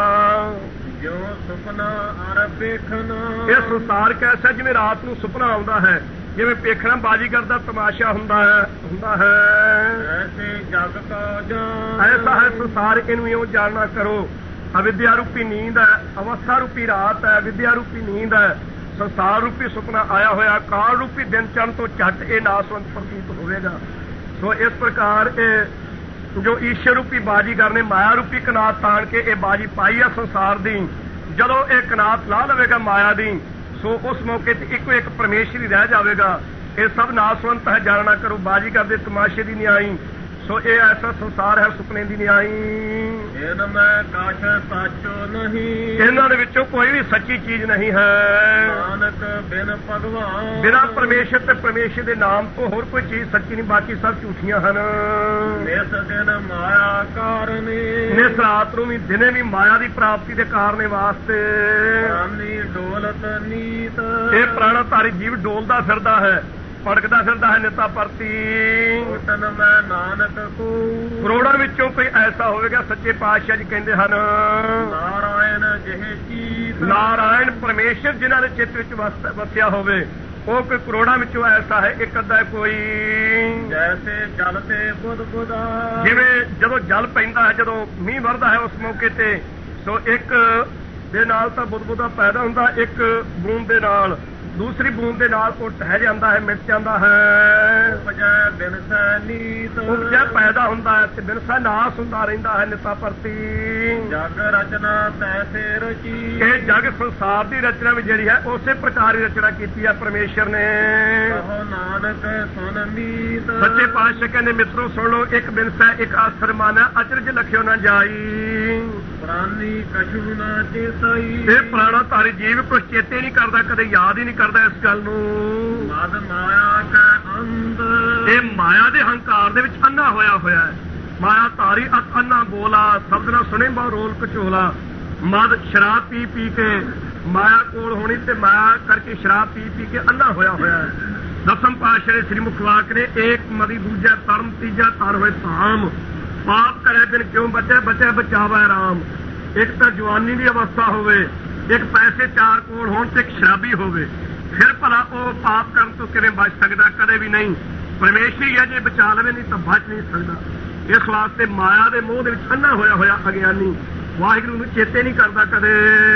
ਜੋ ਸੁਪਨਾ ਅਰ ਵੇਖਣਾ, ਇਹ ਸੰਸਾਰ ਕੈਸਾ ਜਿਵੇਂ ਰਾਤ ਨੂੰ ਸੁਪਨਾ ਆਉਂਦਾ ਹੈ, ਜਿਵੇਂ ਪੇਖਣਾ ਬਾਜੀਗਰ ਦਾ ਤਮਾਸ਼ਾ ਹੁੰਦਾ ਹੈ ਹੁੰਦਾ ਹੈ ਐਸੇ ਜਗ ਕਾ ਜਾਣ, ਐਸਾ ਹੈ ਸੰਸਾਰ, ਇਹਨੂੰ ਇਉਂ ਜਾਣਨਾ ਕਰੋ। ਅਵਿਦਿਆ ਰੂਪੀ ਨੀਂਦ ਹੈ, ਅਵਸਥਾ ਰੂਪੀ ਰਾਤ ਹੈ, ਵਿਦਿਆ ਰੂਪੀ ਨੀਂਦ ਹੈ, ਸੰਸਾਰ ਰੂਪੀ ਸੁਪਨਾ ਆਇਆ ਹੋਇਆ। ਕਾਲ ਰੂਪੀ ਦਿਨ ਚੜ੍ਹਨ ਤੋਂ ਝੱਟ ਇਹ ਨਾਸਵੰਤ ਪ੍ਰਤੀਤ ਹੋਵੇਗਾ। ਸੋ ਇਸ ਪ੍ਰਕਾਰ ਇਹ ਜੋ ਈਸ਼ਰ ਰੂਪੀ ਬਾਜੀਗਰ ਨੇ ਮਾਇਆ ਰੂਪੀ ਕਨਾਤ ਤਾਣ ਕੇ ਇਹ ਬਾਜੀ ਪਾਈ ਆ ਸੰਸਾਰ ਦੀ, ਜਦੋਂ ਇਹ ਕਨਾਤ ਲਾ ਲਵੇਗਾ ਮਾਇਆ ਦੀ, ਸੋ ਉਸ ਮੌਕੇ ਤੇ ਇੱਕੋ ਇੱਕ ਪਰਮੇਸ਼ਰ ਹੀ ਰਹਿ ਜਾਵੇਗਾ। ਇਹ ਸਭ ਨਾਸਵੰਤ ਹੈ, ਜਾਣਨਾ ਕਰੋ ਬਾਜੀਗਰ ਦੇ ਤਮਾਸ਼ੇ ਦੀ ਨਿਆਈ। ਸੋ ਇਹ ਐਸਾ ਸੰਸਾਰ ਹੈ ਸੁਪਨੇ ਦੀ ਨਿਆਈ। ਇਹਨ ਮੈਂ ਕਾਸ਼ ਸਾਚੋ ਨਹੀਂ, ਇਹਨਾਂ ਦੇ ਵਿੱਚੋਂ ਕੋਈ ਵੀ ਸੱਚੀ ਚੀਜ਼ ਨਹੀਂ ਹੈ। ਨਾਨਕ ਬਿਨ ਭਗਵਾਨ, ਬਿਨਾਂ ਪਰਮੇਸ਼ਰ ਤੇ ਪਰਮੇਸ਼ਰ ਦੇ ਨਾਮ ਤੋਂ ਹੋਰ ਕੋਈ ਚੀਜ਼ ਸੱਚੀ ਨਹੀਂ, ਬਾਕੀ ਸਭ ਝੂਠੀਆਂ ਹਨ। ਨਿਸ ਦਿਨ ਮਾਇਆ ਕਾਰਨੇ, ਨਿਸ ਰਾਤ ਨੂੰ ਵੀ ਦਿਨੇ ਵੀ ਮਾਇਆ ਦੀ ਪ੍ਰਾਪਤੀ ਦੇ ਕਾਰਨ ਵਾਸਤੇ। ਪ੍ਰਾਨੀ ਡੋਲਤ ਨੀਤ, ਇਹ ਪ੍ਰਾਣਾਧਾਰੀ ਜੀਵ ਡੋਲਦਾ ਫਿਰਦਾ ਹੈ, ਭੜਕਦਾ ਫਿਰਦਾ ਹੈ ਨਿਤਾ ਪਰਤੀ। ਉਟਨ ਮੈਂ ਨਾਨਕ ਕੋ, ਕਰੋੜਾਂ ਵਿੱਚੋਂ ਕੋਈ ਐਸਾ ਹੋਵੇਗਾ, ਸੱਚੇ ਪਾਤਸ਼ਾਹ ਜੀ ਕਹਿੰਦੇ ਹਨ ਨਾਰਾਇਣ ਜਿਹੇ ਚੀਤ, ਨਾਰਾਇਣ ਪਰਮੇਸ਼ਰ ਜਿਨ੍ਹਾਂ ਦੇ ਚਿੱਤ ਵਿੱਚ ਵਸਿਆ ਹੋਵੇ, ਉਹ ਕੋਈ ਕਰੋੜਾਂ ਵਿੱਚੋਂ ਐਸਾ ਹੈ, ਇੱਕ ਅੱਧਾ ਕੋਈ। ਜੈਸੇ ਜਲ ਤੇ ਬੁੱਧ ਬੁੱਧਾ, ਜਿਵੇਂ ਜਦੋਂ ਜਲ ਪੈਂਦਾ ਹੈ, ਜਦੋਂ ਮੀਂਹ ਵਰਦਾ ਹੈ ਉਸ ਮੌਕੇ ਤੇ, ਸੋ ਇੱਕ ਦੇ ਨਾਲ ਤਾਂ ਬੁੱਧ ਬੁੱਧਾ ਪੈਦਾ ਹੁੰਦਾ, ਇੱਕ ਬੂੰਦ ਦੇ ਨਾਲ, ਦੂਸਰੀ ਬੂੰਦ ਦੇ ਨਾਲ ਉਹ ਟਹਿ ਜਾਂਦਾ ਹੈ, ਮਿਟ ਜਾਂਦਾ ਹੈ। ਉਪਜੈ ਬਿਨਸੈ ਨੀਤ, ਉਪਜੈ ਪੈਦਾ ਹੁੰਦਾ ਹੈ ਤੇ ਬਿਨਸੈ ਨਾਸ ਹੁੰਦਾ ਰਹਿੰਦਾ ਹੈ ਨਿਤਾ ਪਰਤੀ। ਜਗ ਰਚਨਾ ਤੈਸੇ ਰਚੀ, ਇਹ ਜਗ ਸੰਸਾਰ ਦੀ ਰਚਨਾ ਵੀ ਜਿਹੜੀ ਹੈ ਉਸੇ ਪ੍ਰਕਾਰ ਹੀ ਰਚਨਾ ਕੀਤੀ ਹੈ ਪਰਮੇਸ਼ਰ ਨੇ। ਕਹੋ ਨਾਨਕ ਸੁਨ ਮੀਤ, ਸੱਚੇ ਪਾਤਸ਼ਾਹ ਕਹਿੰਦੇ ਮਿੱਤਰੋ ਸੁਣ ਲਓ, ਇੱਕ ਬਿਨਸੈ ਇੱਕ ਆਸਰ ਮਾਨਾ, ਅਚਰਜ ਲਖਿਓ ਨਾ ਜਾਈ। ਪ੍ਰਾਨੀ ਕਛੂ ਨਾ ਚੇਤਈ, ਇਹ ਪ੍ਰਾਣਾ ਧਾਰੀ ਜੀਵ ਕੁਛ ਚੇਤੇ ਨਹੀਂ ਕਰਦਾ, ਕਦੇ ਯਾਦ ਹੀ ਨਹੀਂ ਕਰਦਾ ਇਸ ਗੱਲ ਨੂੰ। ਮਦ ਮਾਇਆ ਕੈ ਅੰਧ, ਇਹ ਮਾਇਆ ਦੇ ਹੰਕਾਰ ਦੇ ਵਿੱਚ ਅੰਨਾ ਹੋਇਆ ਹੋਇਆ ਹੈ। ਮਾਇਆ ਧਾਰੀ ਅਤ ਅੰਨਾ ਬੋਲਾ, ਸ਼ਬਦ ਨਾ ਸੁਣੇ ਬਹੁ ਰੋਲ ਕਚੋਲਾ। ਮਦ ਸ਼ਰਾਬ ਪੀ ਪੀ ਕੇ ਮਾਇਆ ਕੋਲ ਹੋਣੀ ਤੇ ਮਾਇਆ ਕਰਕੇ ਸ਼ਰਾਬ ਪੀ ਪੀ ਕੇ ਅੰਨਾ ਹੋਇਆ ਹੋਇਆ ਹੈ। ਦਸਮ ਪਾਤਸ਼ਾਹ ਦੇ ਸ੍ਰੀ ਮੁਖਵਾਕ ਨੇ ਏਕ ਮਦੀ ਦੂਜਾ ਧਰਮ ਤੀਜਾ ਤਰ ਹੋਏ ਧਾਮ। ਪਾਪ ਕਰੇ ਬਿਨ ਕਿਉਂ ਬਚੇ, ਬਚੇ ਬਚਾਵਾ ਰਾਮ। ਇੱਕ ਤਾਂ ਜਵਾਨੀ ਦੀ ਅਵਸਥਾ ਹੋਵੇ, ਇੱਕ ਪੈਸੇ ਚਾਰ ਕੋਲ ਹੋਣ ਤੇ ਇੱਕ ਸ਼ਰਾਬੀ ਹੋਵੇ, ਫਿਰ ਭਲਾ ਉਹ ਪਾਪ ਕਰਨ ਤੋਂ ਕਿਵੇਂ ਬਚ ਸਕਦਾ? ਕਦੇ ਵੀ ਨਹੀਂ। ਪਰਮੇਸ਼ਰ ਹੀ ਹੈ, ਜੇ ਬਚਾ ਲਵੇ, ਨਹੀਂ ਤਾਂ ਬਚ ਨਹੀਂ ਸਕਦਾ। ਇਸ ਵਾਸਤੇ ਮਾਇਆ ਦੇ ਮੋਹ ਦੇ ਵਿੱਚ ਅੰਨਾ ਹੋਇਆ ਹੋਇਆ ਅਗਿਆਨੀ ਵਾਹਿਗੁਰੂ ਨੂੰ ਚੇਤੇ ਨਹੀਂ ਕਰਦਾ ਕਦੇ।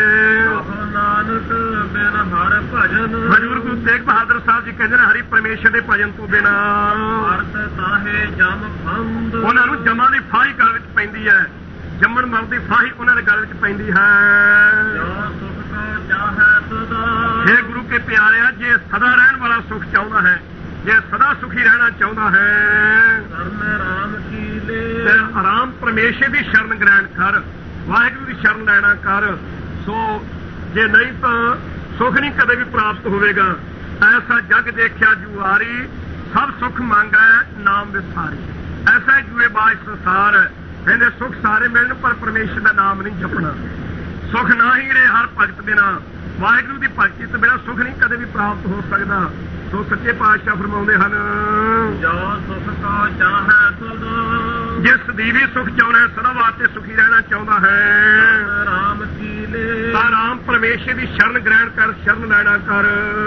ਨਾਨਕ ਬਿਨ ਹਰਿ ਭਜਨ। ਹਜ਼ੂਰ ਗੁਰੂ ਤੇਗ ਬਹਾਦਰ ਸਾਹਿਬ ਜੀ ਕਹਿੰਦੇ ਨੇ ਹਰੀ ਪਰਮੇਸ਼ਰ ਦੇ ਭਜਨ ਤੋਂ ਬਿਨਾਂ ਅਰਥ ਤਾਹੇ ਜਮ ਫੰਦ। ਉਹਨਾਂ ਨੂੰ ਜਮਾਂ ਦੀ ਫਾਹੀ ਗਲ ਵਿੱਚ ਪੈਂਦੀ ਹੈ, ਜੰਮਣ ਮਰਨ ਦੀ ਫਾਹੀ ਉਹਨਾਂ ਦੇ ਗਲ ਵਿੱਚ ਪੈਂਦੀ ਹੈ। ਜੋ ਸੁਖ ਕੋ ਚਾਹੈ ਸਦਾ। ਹੇ ਗੁਰੂ ਕੇ ਪਿਆਰਿਆ, ਜੇ ਸਦਾ ਰਹਿਣ ਵਾਲਾ ਸੁਖ ਚਾਹੁੰਦਾ ਹੈ, ਜੇ ਸਦਾ ਸੁਖੀ ਰਹਿਣਾ ਚਾਹੁੰਦਾ ਹੈ, ਸਰਨ ਰਾਮ ਕੀ ਲੈ। ਤੇ ਆਰਾਮ ਪਰਮੇਸ਼ਰ ਦੀ ਸ਼ਰਨ ਗ੍ਰਹਿਣ ਕਰ, ਵਾਹਿਗੁਰੂ ਦੀ ਸ਼ਰਨ ਲੈਣਾ ਕਰ। ਸੋ ਜੇ ਨਹੀਂ ਤਾਂ ਸੁਖ ਨਹੀਂ ਕਦੇ ਵੀ ਪ੍ਰਾਪਤ ਹੋਵੇਗਾ। ਐਸਾ ਜਗ ਦੇਖਿਆ ਜੁਆਰੀ, ਸਭ ਸੁਖ ਮੰਗੈ ਨਾਮ ਵਿਸਾਰੀ। ਐਸਾ ਹੀ ਜੂਏਬਾਜ਼ ਸੰਸਾਰ ਹੈ, ਕਹਿੰਦੇ ਸੁਖ ਸਾਰੇ ਮਿਲਣ ਪਰ ਪਰਮੇਸ਼ਰ ਦਾ ਨਾਮ ਨਹੀਂ ਜਪਣਾ। ਸੁਖ ਨਾ ਹੀ ਰਹੇ ਹਰ ਭਗਤ ਬਿਨਾਂ, ਵਾਹਿਗੁਰੂ ਦੀ ਭਗਤੀ ਤੋਂ ਬਿਨਾਂ ਸੁਖ ਨਹੀਂ ਕਦੇ ਵੀ ਪ੍ਰਾਪਤ ਹੋ ਸਕਦਾ। ਸੋ ਸੱਚੇ ਪਾਤਸ਼ਾਹ ਫਰਮਾਉਂਦੇ ਹਨ, ਜੋ ਸੁਖ ਕੋ ਚਾਹੈ ਸਦਾ। ਜਿਸ ਦੀ ਵੀ ਸੁਖ ਚਾਹੁੰਦਾ, ਸਦਾ ਵਾਸਤੇ ਸੁਖੀ ਰਹਿਣਾ ਚਾਹੁੰਦਾ ਹੈ, ਰਾਮ ਕੀ ਲੈ। ਤਾਂ ਰਾਮ ਪਰਮੇਸ਼ਰ ਦੀ ਸ਼ਰਨ ਗ੍ਰਹਿਣ ਕਰ, ਸ਼ਰਨ ਲੈਣਾ ਕਰ।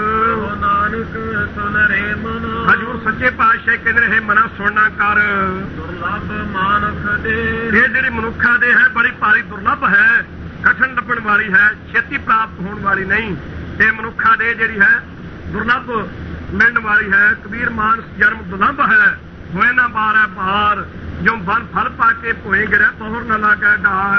ਨਾਨਕ ਸੁਨ ਰੇ ਮਨ। ਹਜ਼ੂਰ ਸੱਚੇ ਪਾਤਸ਼ਾਹ ਕਹਿੰਦੇ ਰਹੇ ਮਨਾ ਸੁਣਨਾ ਕਰ। ਦੁਰਲਭ ਮਾਨਖ ਦੇ। ਇਹ ਜਿਹੜੀ ਮਨੁੱਖਾਂ ਦੇ ਹੈ ਬੜੀ ਭਾਰੀ ਦੁਰਲਭ ਹੈ, ਕਠਨ ਲੱਭਣ ਵਾਲੀ ਹੈ, ਛੇਤੀ ਪ੍ਰਾਪਤ ਹੋਣ ਵਾਲੀ ਨਹੀਂ। ਇਹ ਮਨੁੱਖਾਂ ਦੇ ਜਿਹੜੀ ਹੈ ਦੁਰਲਭ ਮਿਲਣ ਵਾਲੀ ਹੈ। ਕਬੀਰ ਮਾਨਸ ਜਨਮ ਦੁਰਲਭ ਹੈ, ਹੋਏ ਨਾ ਬਾਰ ਬਾਰ, ਜੋ ਬਨ ਫਲ ਪਾ ਕੇ ਭੋਏ ਗਿਰਿਆ ਤੋਹਰ ਨਾ ਲਾਗੇ ਡਾਰ।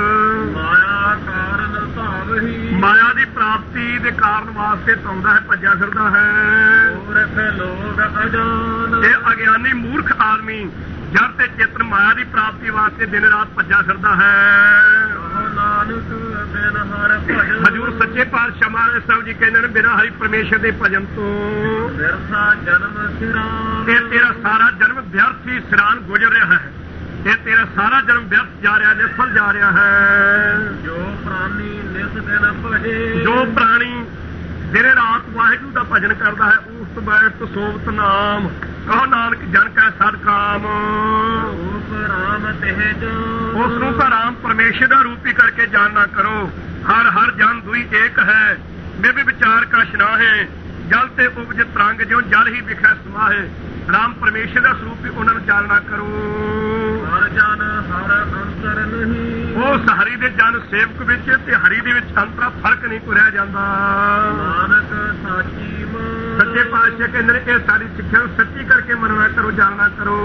ਮਾਇਆ ਕਾਰਨ ਭਾਵਹੀ। ਮਾਇਆ ਦੀ ਪ੍ਰਾਪਤੀ ਦੇ ਕਾਰਨ ਵਾਸਤੇ ਪਾਉਂਦਾ ਹੈ, ਭੱਜਿਆ ਫਿਰਦਾ ਹੈ। ਮੂਰਖ ਲੋਕ ਅਜਾਨ। ਇਹ ਅਗਿਆਨੀ ਮੂਰਖ ਆਦਮੀ ਜੜ ਤੇ ਚੇਤਨ ਮਾਇਆ ਦੀ ਪ੍ਰਾਪਤੀ ਵਾਸਤੇ ਦਿਨ ਰਾਤ ਭੱਜਿਆ ਫਿਰਦਾ ਹੈ। ਨਾਨਕ ਬਿਨ ਹਰਿ ਭਜਨ। ਹਜ਼ੂਰ ਸੱਚੇ ਪਾਤਸ਼ਾਹ ਮਹਾਰਾਜ ਸਾਹਿਬ ਜੀ ਕਹਿੰਦੇ ਨੇ ਬਿਨਾਂ ਹਰੀ ਪਰਮੇਸ਼ਰ ਦੇ ਭਜਨ ਤੋਂ ਵਿਰਥਾ ਜਨਮ ਸਿਰਾਨ। ਇਹ ਤੇਰਾ ਸਾਰਾ ਜਨਮ ਵਿਅਰਥ ਹੀ ਸਿਰਾਨ ਗੁਜ਼ਰ ਰਿਹਾ ਹੈ। ਇਹ ਤੇਰਾ ਸਾਰਾ ਜਨਮ ਵਿਅਰਥ ਜਾ ਰਿਹਾ, ਨਿਸਫਲ ਜਾ ਰਿਹਾ ਹੈ। ਜੋ ਪ੍ਰਾਨੀ ਨਿਸ ਦਿਨ ਭਜੇ। ਜੋ ਪ੍ਰਾਣੀ ਦਿਨੇ ਰਾਤ ਵਾਹਿਗੁਰੂ ਦਾ ਭਜਨ ਕਰਦਾ ਹੈ, ਉਸ ਬੈਠ ਸੋਵਤ ਨਾਮ। ਕਹੋ ਨਾਨਕ ਜਨ ਕੈ ਸਦ ਕਾਮ। ਰੂਪ ਰਾਮ ਤਿਹ ਜਾਨ। ਉਸ ਨੂੰ ਤਾਂ ਰਾਮ ਪਰਮੇਸ਼ਰ ਦਾ ਰੂਪ ਹੀ ਕਰਕੇ ਜਾਣਨਾ ਕਰੋ। ਹਰ ਹਰ ਜਨ ਦੁਈ ਏਕ ਹੈ, ਮੈਂ ਵੀ ਵਿਚਾਰ ਕਾ ਸ਼ਨਾਹੇ। ਜਲ ਤੇ ਉਪਜ ਤਰੰਗ, ਜਿਉ ਜਲ ਹੀ ਵਿਖੈ ਸਮਾਹੇ। ਰਾਮ ਪਰਮੇਸ਼ਰ ਦਾ ਸਰੂਪ ਹੀ ਉਹਨਾਂ ਨੂੰ ਜਾਣਨਾ ਕਰੋ। ਹਰ ਜਨ ਹਰ ਅੰਤਰ ਨਹੀਂ। ਉਸ ਹਰੀ ਦੇ ਜਨ ਸੇਵਕ ਵਿੱਚ ਤੇ ਹਰੀ ਦੇ ਵਿੱਚ ਅੰਤਰਾ ਫਰਕ ਨਹੀਂ ਕੋਈ ਰਹਿ ਜਾਂਦਾ। ਨਾਨਕ ਸਾਚੀ ਮਨ। ਸੱਚੇ ਪਾਤਸ਼ਾਹ ਕਹਿੰਦੇ ਨੇ ਇਹ ਸਾਰੀ ਸਿੱਖਿਆ ਨੂੰ ਸੱਚੀ ਕਰਕੇ ਮੰਨਣਾ ਕਰੋ, ਜਾਣਨਾ ਕਰੋ।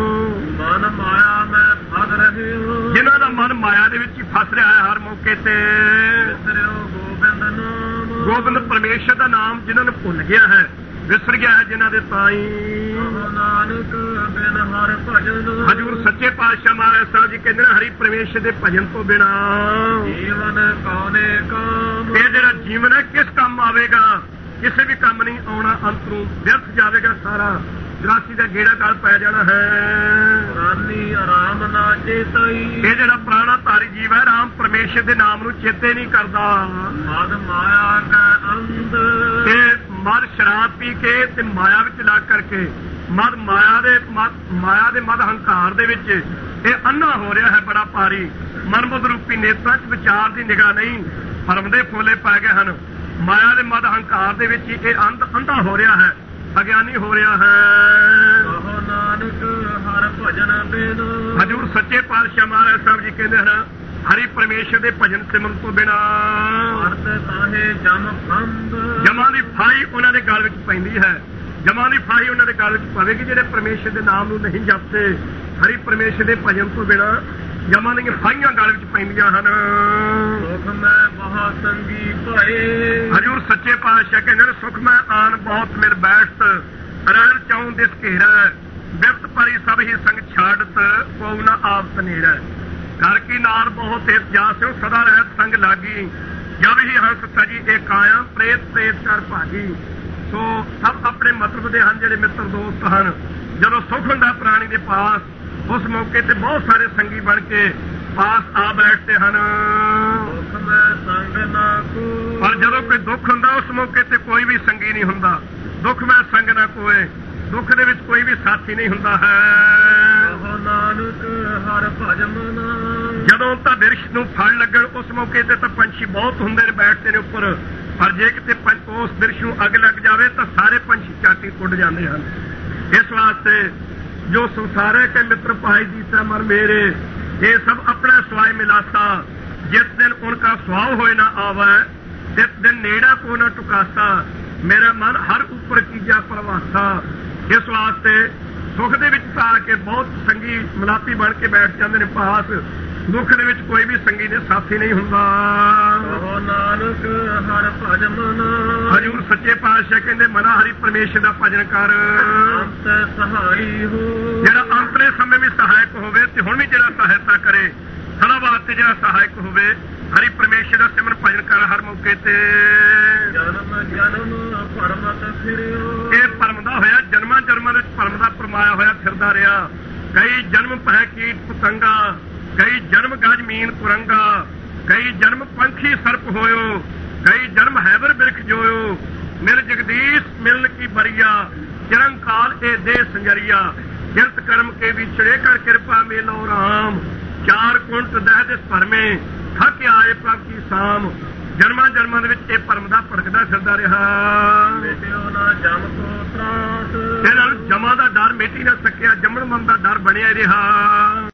ਮਨ ਮਾਇਆ ਮੈਂ ਫਸ ਰਹੇ ਹੋ। ਜਿਨ੍ਹਾਂ ਦਾ ਮਨ ਮਾਇਆ ਦੇ ਵਿੱਚ ਹੀ ਫਸ ਰਿਹਾ ਹੈ ਹਰ ਮੌਕੇ ਤੇ। ਵਿਸਰਿਓ ਗੋਬਿੰਦ ਨਾਮ। ਗੋਬਿੰਦ ਪਰਮੇਸ਼ਰ ਦਾ ਨਾਮ ਜਿਨ੍ਹਾਂ ਨੂੰ ਭੁੱਲ ਗਿਆ ਹੈ, ਵਿਸਰ ਗਿਆ ਹੈ ਜਿਨ੍ਹਾਂ ਦੇ ਤਾਈ। ਨਾਨਕ ਬਿਨ ਹਰਿ ਭਜਨ। ਹਜ਼ੂਰ ਸੱਚੇ ਪਾਤਸ਼ਾਹ ਮਹਾਰਾਜ ਸਾਹਿਬ ਜੀ ਕਹਿੰਦੇ ਨੇ ਹਰੀ ਪਰਮੇਸ਼ਰ ਦੇ ਭਜਨ ਤੋਂ ਬਿਨਾਂ ਜੀਵਨ ਕੌਣੇ ਕਾਮ। ਇਹ ਜਿਹੜਾ ਜੀਵਨ ਹੈ ਕਿਸ ਕੰਮ ਆਵੇਗਾ? ਕਿਸੇ ਵੀ ਕੰਮ ਨਹੀਂ ਆਉਣਾ, ਅੰਤਰੋਂ ਵਿਅਰਥ ਜਾਵੇਗਾ ਸਾਰਾ। ਗ੍ਰਾਸੀ ਦਾ ਗੇੜਾ ਗਲ ਪੈ ਜਾਣਾ ਹੈ। ਪ੍ਰਾਨੀ ਆਰਾਮ ਨਾ ਚੇਤਈ। ਇਹ ਜਿਹੜਾ ਪ੍ਰਾਣਾ ਧਾਰੀ ਜੀਵ ਹੈ ਰਾਮ ਪਰਮੇਸ਼ਰ ਦੇ ਨਾਮ ਨੂੰ ਚੇਤੇ ਨਹੀਂ ਕਰਦਾ। ਮਦ ਮਾਇਆ ਕਾ ਅੰਧ। ਇਹ ਮਦ ਸ਼ਰਾਬ ਪੀ ਕੇ ਤੇ ਮਾਇਆ ਵਿੱਚ ਲੱਗ ਕਰਕੇ ਮਦ ਮਾਇਆ ਦੇ ਮਾਇਆ ਦੇ ਮਦ ਹੰਕਾਰ ਦੇ ਵਿੱਚ ਇਹ ਅੰਨਾ ਹੋ ਰਿਹਾ ਹੈ ਬੜਾ ਭਾਰੀ। ਮਨਬੁੱਧ ਰੂਪੀ ਨੇਤਰਾਂ 'ਚ ਵਿਚਾਰ ਦੀ ਨਿਗਾਹ ਨਹੀਂ, ਭਰਮ ਦੇ ਫੋਲੇ ਪੈ ਗਏ ਹਨ। ਮਾਇਆ ਦੇ ਮਦ ਹੰਕਾਰ ਦੇ ਵਿੱਚ ਇਹ ਅੰਧ ਅੰਧਾ ਹੋ ਰਿਹਾ ਹੈ, ਅਗਿਆਨੀ ਹੋ ਰਿਹਾ ਹੈ। ਕਹੋ ਨਾਨਕ ਹਰਿ ਭਜਨ ਬਿਨ। ਹਜ਼ੂਰ ਸੱਚੇ ਪਾਤਸ਼ਾਹ ਮਹਾਰਾਜ ਸਾਹਿਬ ਜੀ ਕਹਿੰਦੇ ਹਨ ਹਰੀ ਪਰਮੇਸ਼ਰ ਦੇ ਭਜਨ ਸਿਮਰਨ ਤੋਂ ਬਿਨਾਂ ਅਰਥ ਤਾਹੇ ਜਮ ਫੰਦ। ਜਮਾਂ ਦੀ ਫਾਹੀ ਉਹਨਾਂ ਦੇ ਗਲ ਵਿੱਚ ਪੈਂਦੀ ਹੈ। ਜਮਾਂ ਦੀ ਫਾਹੀ ਉਹਨਾਂ ਦੇ ਗਲ ਵਿੱਚ ਪਵੇਗੀ ਜਿਹੜੇ ਪਰਮੇਸ਼ਰ ਦੇ ਨਾਮ ਨੂੰ ਨਹੀਂ ਜਪਦੇ। ਹਰੀ ਪਰਮੇਸ਼ਰ ਦੇ ਭਜਨ ਤੋਂ ਬਿਨਾਂ ਜਮਾਂ ਦੀਆਂ ਫਾਹੀਆਂ ਗਲ ਵਿੱਚ ਪੈਂਦੀਆਂ ਹਨ। ਸੁਖ ਮੈਂ ਬਹੁਤ ਸੰਗੀ ਭਏ। ਹਜ਼ੂਰ ਸੱਚੇ ਪਾਤਸ਼ਾਹ ਕਹਿੰਦੇ ਨੇ ਸੁਖ ਮੈਂ ਆਨ ਬਹੁਤ ਮਿਲ ਬੈਠਤ। ਰਹਿਣ ਚਾਉ ਦਿਸ ਘੇਰਾ। ਬਿਰਤ ਪਰੀ ਸਭ ਹੀ ਸੰਗ ਛਾੜਤ, ਕੋ ਨਾ ਆਪ ਨੇੜਾ। ਘਰ ਕੀ ਨਾਰ ਬਹੁਤ ਇਸ ਜਾਸਿਓ ਸਦਾ ਰਹਿਤ ਸੰਗ ਲਾਗੀ। ਜਬ ਹੀ ਹੰਸ ਸਜੀ ਇਹ ਕਾਇਆ ਪ੍ਰੇਤ ਪ੍ਰੇਤ ਕਰ ਭਾਗੀ। ਸੋ ਸਭ ਆਪਣੇ ਮਤਲਬ ਦੇ ਹਨ ਜਿਹੜੇ ਮਿੱਤਰ ਦੋਸਤ ਹਨ। ਜਦੋਂ ਸੁਖ ਹੁੰਦਾ ਪ੍ਰਾਣੀ ਦੇ ਪਾਸ, ਉਸ ਮੌਕੇ ਤੇ ਬਹੁਤ ਸਾਰੇ ਸੰਗੀ ਬਣ ਕੇ ਪਾਸ ਆ ਬੈਠਦੇ ਹਨ। ਸੁਖ ਮੈਂ ਸੰਗ ਨਾ ਕੋ। ਪਰ ਜਦੋਂ ਕੋਈ ਦੁੱਖ ਹੁੰਦਾ ਉਸ ਮੌਕੇ ਤੇ ਕੋਈ ਵੀ ਸੰਗੀ ਨਹੀਂ ਹੁੰਦਾ। ਦੁੱਖ ਮੈਂ ਸੰਗ ਨਾ ਕੋਏ, ਦੁੱਖ ਦੇ ਵਿੱਚ ਕੋਈ ਵੀ ਸਾਥੀ ਨਹੀਂ ਹੁੰਦਾ ਹੈ। ਕਹੋ ਨਾਨਕ ਹਰਿ ਭਜਨ। ਜਦੋਂ ਤਾਂ ਬਿਰਸ਼ ਨੂੰ ਫਲ ਲੱਗਣ ਉਸ ਮੌਕੇ ਤੇ ਤਾਂ ਪੰਛੀ ਬਹੁਤ ਹੁੰਦੇ ਨੇ, ਬੈਠਦੇ ਨੇ ਉੱਪਰ, ਪਰ ਜੇ ਕਿਤੇ ਉਸ ਬਿਰਸ਼ ਨੂੰ ਅੱਗ ਲੱਗ ਜਾਵੇ ਤਾਂ ਸਾਰੇ ਪੰਛੀ ਚਾਟੀ ਉੱਡ ਜਾਂਦੇ ਹਨ। ਇਸ ਵਾਸਤੇ ਜੋ ਸੰਸਾਰੇ ਕੇ ਮਿੱਤਰ ਭਾਈ ਦੀਸਾ ਮਰ ਮੇਰੇ, ਇਹ ਸਭ ਆਪਣਾ ਸਵਾਈ ਮਿਲਾਸਾ, ਜਿਸ ਦਿਨ ਉਨਕਾ ਸੁਆਹ ਹੋਏ ਨਾ ਆਵੈ, ਜਿਸ ਦਿਨ ਨੇੜਾ ਕੋ ਨਾ ਟੁਕਾਸਾ, ਮੇਰਾ ਮਨ ਹਰ ਉੱਪਰ ਕੀਜਾ ਪ੍ਰਵਾਸਾ। ਇਸ ਵਾਸਤੇ ਸੁੱਖ ਦੇ ਵਿੱਚ ਤਾਂ ਆ ਕੇ ਬਹੁਤ ਸੰਗੀ ਮਲਾਪੀ ਬਣ ਕੇ ਬੈਠ ਜਾਂਦੇ ਨੇ ਪਾਸ, ਦੁੱਖ ਦੇ ਵਿੱਚ ਕੋਈ ਵੀ ਸੰਗੀ ਦੇ ਸਾਥੀ ਨਹੀਂ ਹੁੰਦਾ। ਉਹ ਨਾਨਕ ਹਰ ਭਜਨ ਮਨ, ਹਜ਼ੂਰ ਸੱਚੇ ਪਾਤਸ਼ਾਹ ਕਹਿੰਦੇ ਮਨਾ ਹਰੀ ਪਰਮੇਸ਼ਰ ਦਾ ਭਜਨ ਕਰ, ਅੰਤ ਸਹਾਈ ਹੋ। ਜਿਹੜਾ ਅੰਤਲੇ ਸਮੇਂ ਵੀ ਸਹਾਇਕ ਹੋਵੇ ਤੇ ਹੁਣ ਵੀ ਜਿਹੜਾ ਸਹਾਇਤਾ ਕਰੇ, ਸਦਾ ਵਾਸਤੇ ਜਿਹੜਾ ਸਹਾਇਕ ਹੋਵੇ, ਹਰੀ ਪਰਮੇਸ਼ਰ ਦਾ ਸਿਮਰਨ ਭਜਨ ਕਰ ਹਰ ਮੌਕੇ ਤੇ। ਜਨਮ ਜਨਮ ਪਰਮਤ ਫਿਰਿਓ, ਇਹ ਭਰਮ ਦਾ ਹੋਇਆ, ਜਨਮਾਂ ਜਨਮਾਂ ਵਿੱਚ ਭਰਮ ਦਾ ਪਰਮਾਇਆ ਹੋਇਆ ਫਿਰਦਾ ਰਿਹਾ। ਕਈ ਜਨਮ ਪੈ ਕੀਟ ਪਤੰਗਾ, ਕਈ ਜਨਮ ਗਜ ਮੀਨ ਕੁਰੰਗਾ, ਕਈ ਜਨਮ ਪੰਖੀ ਸਰਪ ਹੋਇਓ, ਕਈ ਜਨਮ ਹੈਬਰ ਬਿਰਖ ਜੋਇਓ, ਮਿਲ ਜਗਦੀਸ਼ ਮਿਲਨ ਕੀ ਬਰੀਆ, ਚਿਰੰਕਾਲ ਇਹ ਦੇ ਸੰਜਰੀਆ, ਕਿਰਤ ਕਰਮ ਕੇ ਵਿਛੜੇ ਕਰ ਕਿਰਪਾ ਮੇਲੋ ਰਾਮ, ਚਾਰ ਕੁੰਟ ਦਹਿ ਦਿਸ ਭਰਮੇ, ਥੱਕ ਆਏ ਪ੍ਰਭ ਕੀ ਸਾਮ। ਜਨਮਾਂ ਜਨਮਾਂ ਦੇ ਵਿੱਚ ਇਹ ਭਰਮ ਦਾ ਭੜਕਦਾ ਫਿਰਦਾ ਰਿਹਾ। ਮਿਟਿਓ ਨਾ ਜਮ ਕੋ ਤਰਾਸ, ਇਹਨਾਂ ਨੂੰ ਜਮਾਂ ਦਾ ਡਰ ਮਿਟੀ ਨਾ ਸਕਿਆ, ਜੰਮਣ ਮਨ ਦਾ ਡਰ ਬਣਿਆ ਰਿਹਾ।